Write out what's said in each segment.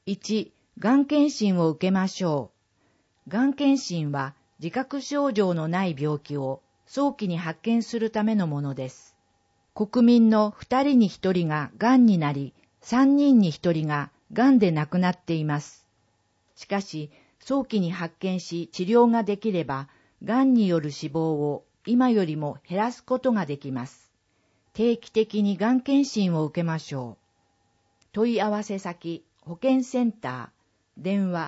1、がん検診を受けましょう。がん検診は自覚症状のない病気を早期に発見するためのものです。国民の2人に1人ががんになり、3人に1人ががんで亡くなっています。しかし、早期に発見し治療ができれば、がんによる死亡を今よりも減らすことができます。定期的にがん検診を受けましょう。問い合わせ先、保健センター、電話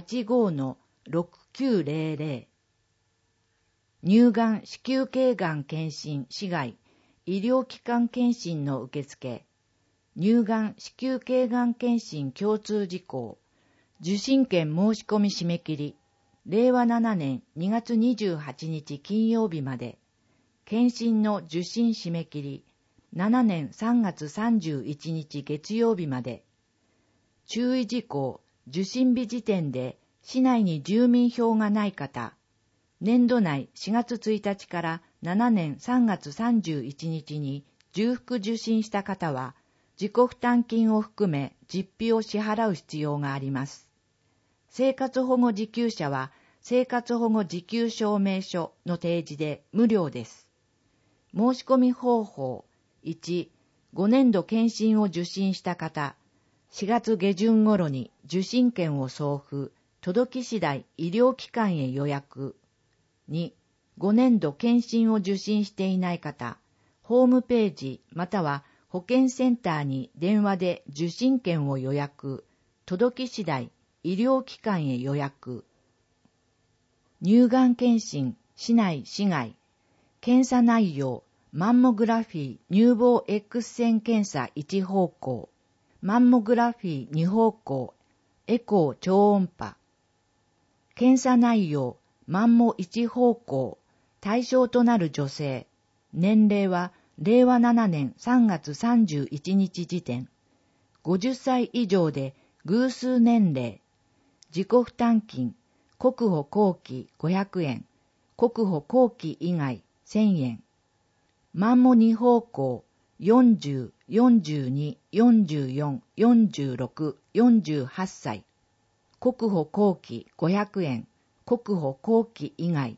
85-6900。乳がん、子宮頸がん検診、市外、医療機関検診の受付。乳がん、子宮頸がん検診共通事項。受診券申し込み締め切り。令和7年2月28日金曜日まで。検診の受診締め切り。7年3月31日月曜日まで。注意事項、受診日時点で市内に住民票がない方、年度内4月1日から7年3月31日に重複受診した方は、自己負担金を含め実費を支払う必要があります。生活保護受給者は、生活保護受給証明書の提示で無料です。申し込み方法、1、5年度検診を受診した方、4月下旬頃に受診券を送付、届き次第医療機関へ予約。2、5年度検診を受診していない方、ホームページまたは保健センターに電話で受診券を予約、届き次第医療機関へ予約。乳がん検診、市内市外。検査内容、マンモグラフィー乳房 X 線検査1方向。マンモグラフィー2方向、エコー超音波。検査内容、マンモ1方向、対象となる女性。年齢は令和7年3月31日時点。50歳以上で偶数年齢。自己負担金、国保後期500円、国保後期以外1000円。マンモ2方向、40、42、44、46、48歳。国保後期500円、国保後期以外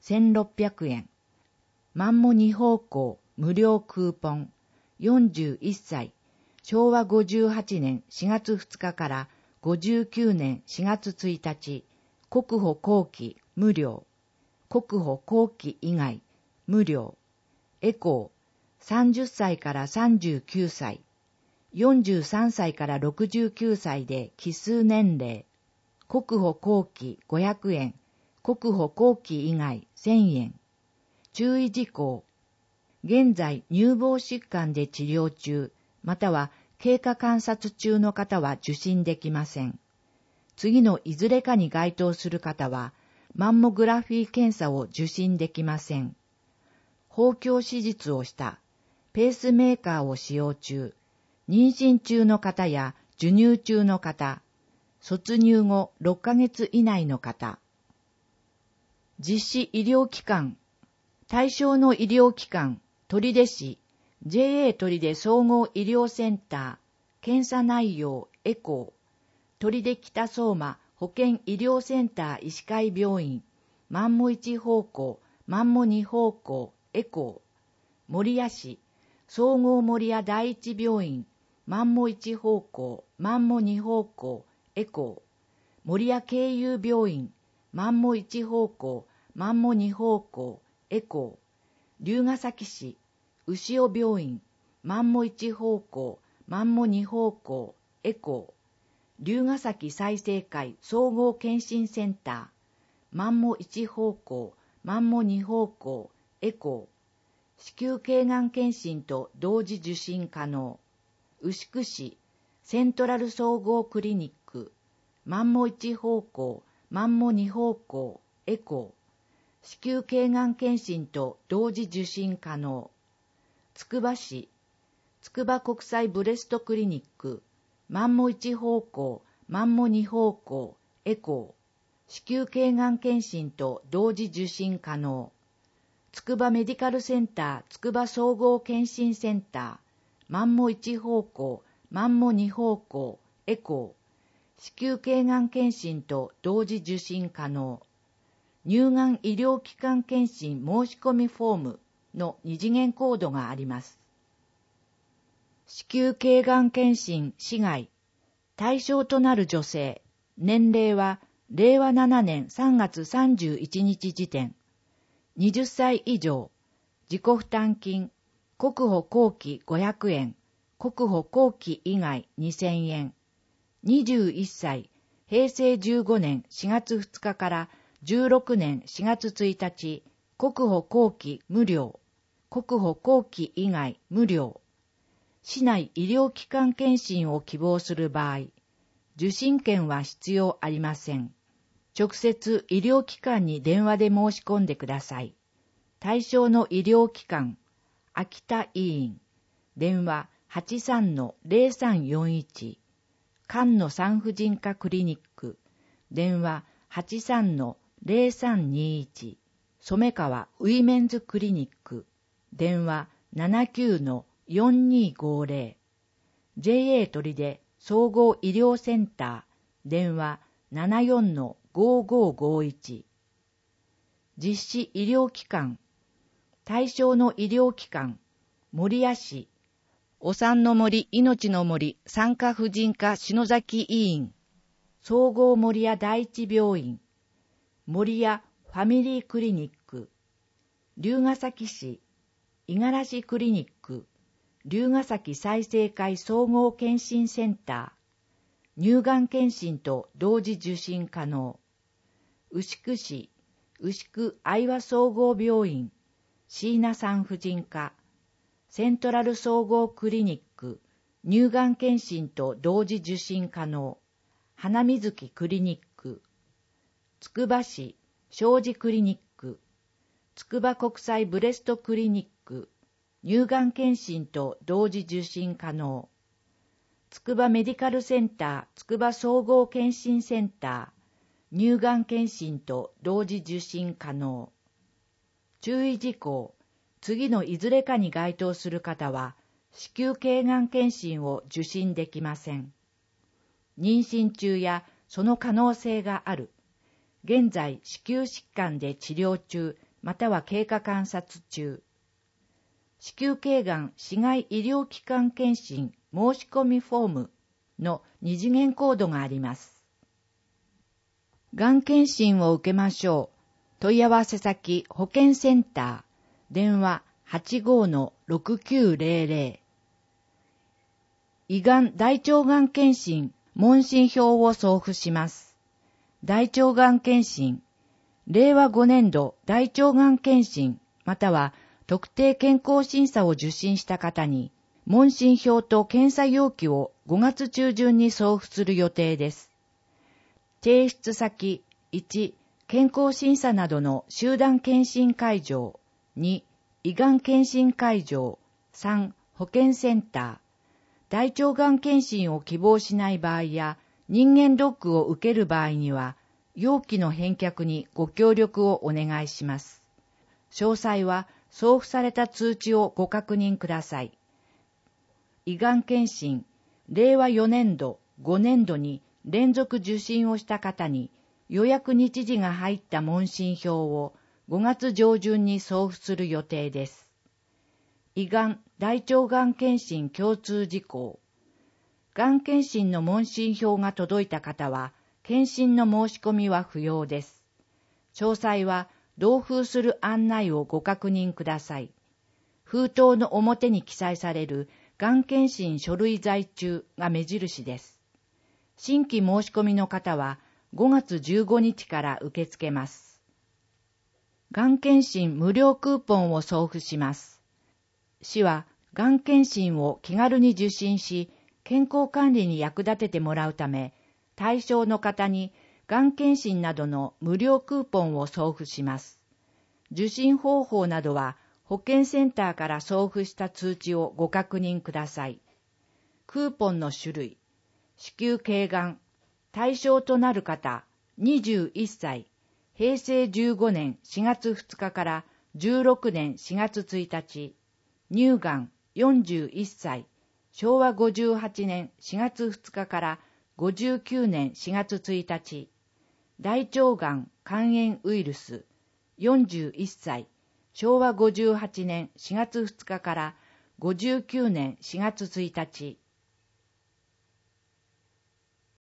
1600円。マンモ2方向無料クーポン。41歳。昭和58年4月2日から59年4月1日。国保後期無料。国保後期以外無料。エコー。30歳から39歳、43歳から69歳で奇数年齢、国保後期500円、国保後期以外1000円。注意事項、現在乳房疾患で治療中、または経過観察中の方は受診できません。次のいずれかに該当する方は、マンモグラフィー検査を受診できません。包協手術をした。ペースメーカーを使用中、妊娠中の方や授乳中の方、卒乳後6ヶ月以内の方。実施医療機関、対象の医療機関、取手市、JA 取手総合医療センター、検査内容、エコー、取手北相馬保健医療センター医師会病院、マンモ1方向、マンモ2方向、エコー、守谷市、総合守谷第一病院、マンモ1方向、マンモ2方向、エコー、守谷経由病院、マンモ1方向、マンモ2方向、エコー、龍ケ崎市、牛尾病院、マンモ1方向、マンモ2方向、エコー、龍ケ崎済生会総合検診センター、マンモ1方向、マンモ2方向、エコー、子宮頸がん検診と同時受診可能。牛久市、セントラル総合クリニック、マンモ1方向、マンモ2方向、エコー、子宮頸がん検診と同時受診可能。つくば市、つくば国際ブレストクリニック、マンモ1方向、マンモ2方向、エコー、子宮頸がん検診と同時受診可能。つくばメディカルセンターつくば総合検診センター、マンモ1方向、マンモ2方向、エコ子宮頸がん検診と同時受診可能。乳がん医療機関検診申し込みフォームの2次元コードがあります。子宮頸がん検診市外。対象となる女性。年齢は令和7年3月31日時点。20歳以上。自己負担金。国保後期500円。国保後期以外2000円。21歳。平成15年4月2日から16年4月1日。国保後期無料。国保後期以外無料。市内医療機関検診を希望する場合、受診券は必要ありません。直接医療機関に電話で申し込んでください。対象の医療機関、秋田医院、電話 83-0341、菅野産婦人科クリニック、電話 83-0321、染川ウィメンズクリニック、電話 79-4250、JA 取手総合医療センター、電話 74-5551。実施医療機関、対象の医療機関、守谷市、お産の森命の森産科婦人科篠崎医院、総合守谷第一病院、守谷ファミリークリニック、龍ケ崎市、五十嵐クリニック、龍ケ崎再生会総合検診センター、乳がん検診と同時受診可能。牛久市、牛久愛和総合病院、椎名産婦人科、セントラル総合クリニック、乳がん検診と同時受診可能。花水木クリニック、つくば市、庄司クリニック、つくば国際ブレストクリニック、乳がん検診と同時受診可能。つくばメディカルセンターつくば総合検診センター、乳がん検診と同時受診可能。注意事項。次のいずれかに該当する方は、子宮頸がん検診を受診できません。妊娠中やその可能性がある。現在、子宮疾患で治療中、または経過観察中。子宮頸がん市外医療機関検診申し込みフォームの2次元コードがあります。がん検診を受けましょう。問い合わせ先保健センター、電話 85-6900。胃がん大腸がん検診問診票を送付します。大腸がん検診、令和5年度大腸がん検診または特定健康審査を受診した方に、問診票と検査要記を5月中旬に送付する予定です。提出先、1、健康審査などの集団検診会場、2、胃がん検診会場、3、保健センター。大腸がん検診を希望しない場合や、人間ドックを受ける場合には、要記の返却にご協力をお願いします。詳細は、送付された通知をご確認ください。胃がん検診、令和4年度、5年度に連続受診をした方に予約日時が入った問診票を5月上旬に送付する予定です。胃がん、大腸がん検診共通事項。がん検診の問診票が届いた方は、検診の申し込みは不要です。詳細は、同封する案内をご確認ください。封筒の表に記載されるがん検診書類在中が目印です。新規申し込みの方は5月15日から受け付けます。がん検診無料クーポンを送付します。市はがん検診を気軽に受診し、健康管理に役立ててもらうため、対象の方にがん検診などの無料クーポンを送付します。受診方法などは保健センターから送付した通知をご確認ください。クーポンの種類、子宮頸がん、対象となる方、21歳、平成15年4月2日から16年4月1日、乳がん41歳、昭和58年4月2日から 59年4月1日、大腸がん肝炎ウイルス、41歳、昭和58年4月2日から59年4月1日、